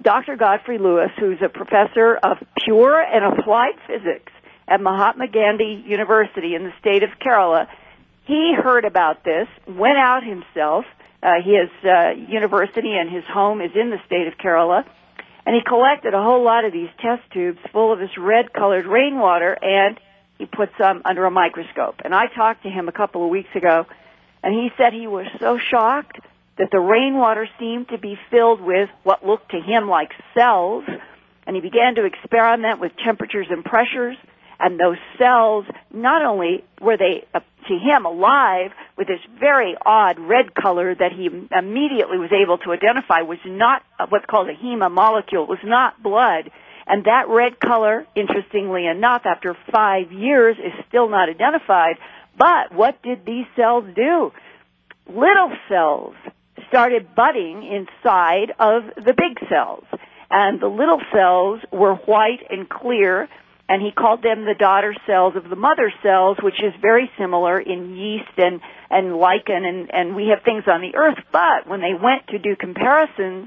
Dr. Godfrey Lewis, who's a professor of pure and applied physics at Mahatma Gandhi University in the state of Kerala, he heard about this, went out himself. His university and his home is in the state of Kerala, and he collected a whole lot of these test tubes full of this red-colored rainwater, and he put some under a microscope. And I talked to him a couple of weeks ago, and he said he was so shocked that the rainwater seemed to be filled with what looked to him like cells, and he began to experiment with temperatures and pressures, and those cells, not only were they, to him, alive with this very odd red color that he immediately was able to identify was not what's called a hema molecule, was not blood. And that red color, interestingly enough, after 5 years, is still not identified. But what did these cells do? Little cells started budding inside of the big cells. And the little cells were white and clear, and he called them the daughter cells of the mother cells, which is very similar in yeast and lichen, and we have things on the earth. But when they went to do comparisons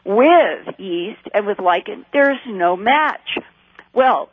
with yeast and with lichen, there's no match. Well,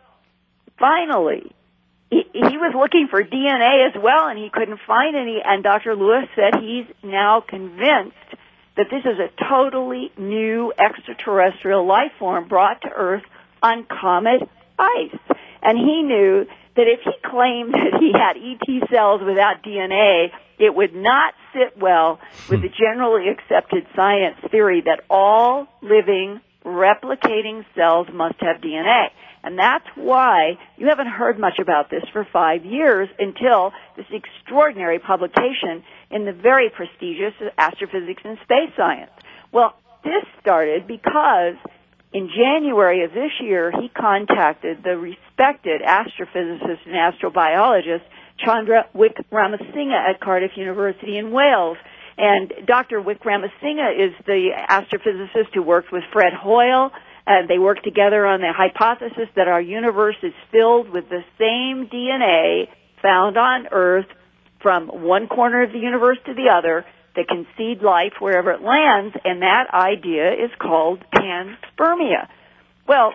finally, he was looking for DNA as well, and he couldn't find any, and Dr. Lewis said he's now convinced that this is a totally new extraterrestrial life form brought to Earth on comet ice. And he knew that if he claimed that he had ET cells without DNA, it would not sit well with the generally accepted science theory that all living, replicating cells must have DNA. And that's why you haven't heard much about this for 5 years until this extraordinary publication in the very prestigious Astrophysics and Space Science. Well, this started because in January of this year, he contacted the respected astrophysicist and astrobiologist Chandra Wickramasinghe at Cardiff University in Wales. And Dr. Wickramasinghe is the astrophysicist who worked with Fred Hoyle. They worked together on the hypothesis that our universe is filled with the same DNA found on Earth from one corner of the universe to the other that can seed life wherever it lands, and that idea is called panspermia. Well,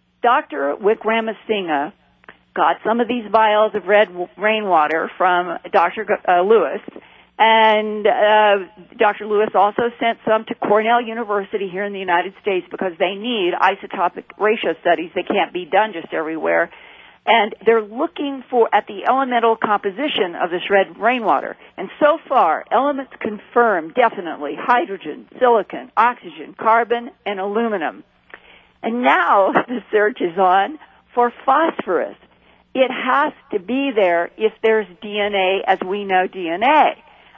Dr. Wickramasinghe got some of these vials of red rainwater from Dr. Lewis, and Dr. Lewis also sent some to Cornell University here in the United States because they need isotopic ratio studies that can't be done just everywhere. And they're looking at the elemental composition of this red rainwater. And so far, elements confirmed definitely hydrogen, silicon, oxygen, carbon, and aluminum. And now the search is on for phosphorus. It has to be there if there's DNA as we know DNA.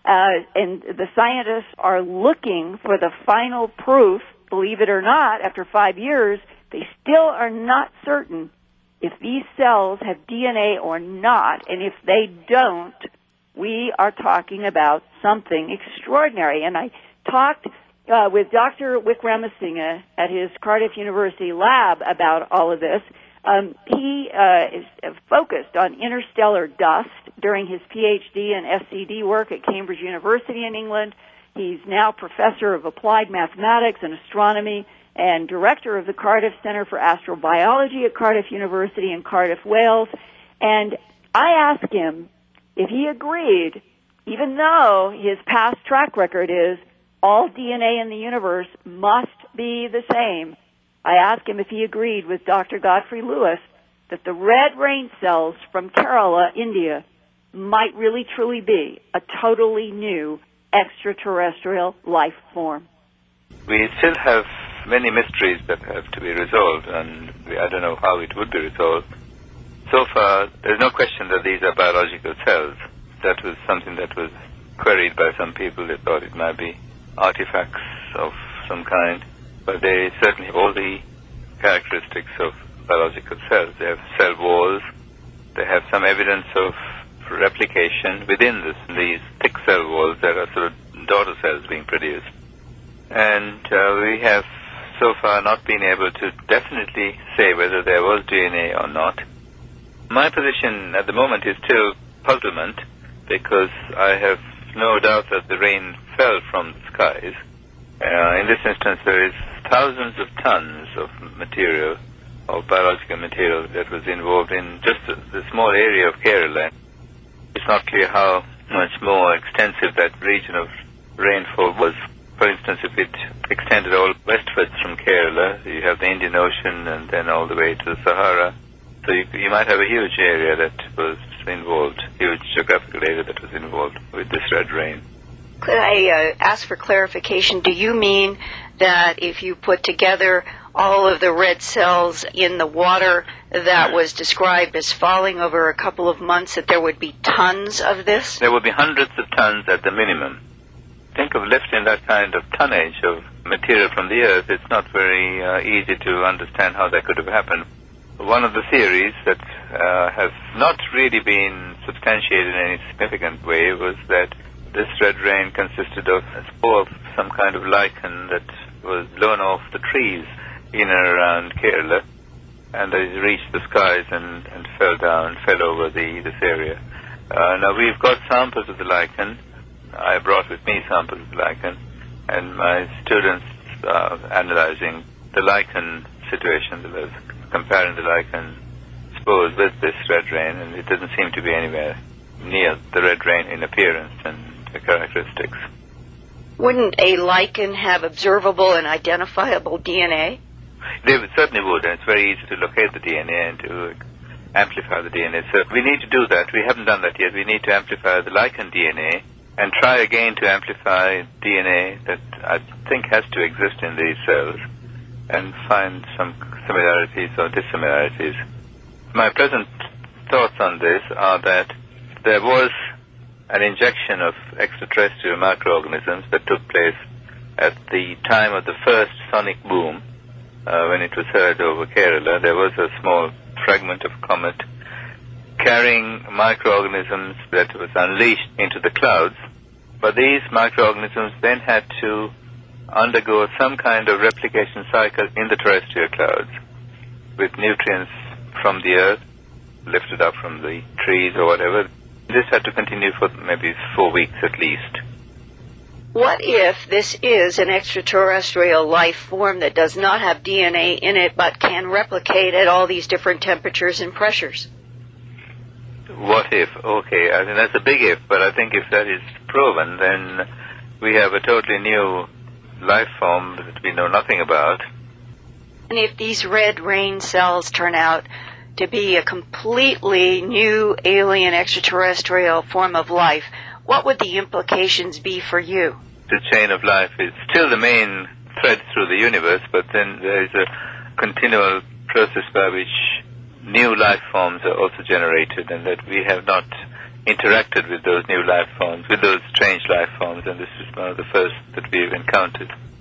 And the scientists are looking for the final proof, believe it or not, after 5 years, they still are not certain if these cells have DNA or not, and if they don't, we are talking about something extraordinary. And I talked with Dr. Wickramasinghe at his Cardiff University lab about all of this. He is focused on interstellar dust during his PhD and SCD work at Cambridge University in England. He's now professor of applied mathematics and astronomy and director of the Cardiff Center for Astrobiology at Cardiff University in Cardiff, Wales. And I asked him if he agreed, even though his past track record is all DNA in the universe must be the same, I asked him if he agreed with Dr. Godfrey Lewis that the red rain cells from Kerala, India, might really truly be a totally new extraterrestrial life form. We still have many mysteries that have to be resolved, and I don't know how it would be resolved. So far, there's no question that these are biological cells. That was something that was queried by some people. They thought it might be artifacts of some kind, but they certainly have all the characteristics of biological cells. They have cell walls. They have some evidence of replication within these thick cell walls. There are sort of daughter cells being produced. And we have so far not been able to definitely say whether there was DNA or not. My position at the moment is still puzzlement, because I have no doubt that the rain fell from the skies. In this instance, there is thousands of tons of material, of biological material that was involved in just the small area of Kerala. It's not clear how much more extensive that region of rainfall was. For instance, if it extended all westwards from Kerala, you have the Indian Ocean and then all the way to the Sahara. So you might have a huge area that was involved, huge geographical area that was involved with this red rain. Could I ask for clarification? Do you mean that if you put together all of the red cells in the water that was described as falling over a couple of months, that there would be tons of this? There would be hundreds of tons at the minimum. Think of lifting that kind of tonnage of material from the earth. It's not very easy to understand how that could have happened. One of the theories that has not really been substantiated in any significant way was that this red rain consisted of a spore of some kind of lichen that was blown off the trees in and around Kerala, and it reached the skies and fell over this area. Now we've got samples of the lichen. I brought with me samples of the lichen, and my students are analyzing the lichen situation, comparing the lichen spores with this red rain, and it doesn't seem to be anywhere near the red rain in appearance and the characteristics. Wouldn't a lichen have observable and identifiable DNA? They certainly would, and it's very easy to locate the DNA and to amplify the DNA. So we need to do that. We haven't done that yet. We need to amplify the lichen DNA and try again to amplify DNA that I think has to exist in these cells and find some similarities or dissimilarities. My present thoughts on this are that there was an injection of extraterrestrial microorganisms that took place at the time of the first sonic boom. When it was heard over Kerala, there was a small fragment of comet carrying microorganisms that was unleashed into the clouds. But these microorganisms then had to undergo some kind of replication cycle in the terrestrial clouds with nutrients from the earth lifted up from the trees or whatever. This had to continue for maybe 4 weeks at least. What if this is an extraterrestrial life form that does not have DNA in it but can replicate at all these different temperatures and pressures? What if? Okay, I think that's a big if, but I think if that is proven, then we have a totally new life form that we know nothing about. And if these red rain cells turn out to be a completely new alien extraterrestrial form of life, what would the implications be for you? The chain of life is still the main thread through the universe, but then there is a continual process by which new life forms are also generated, and that we have not interacted with those new life forms, with those strange life forms, and this is one of the first that we've encountered.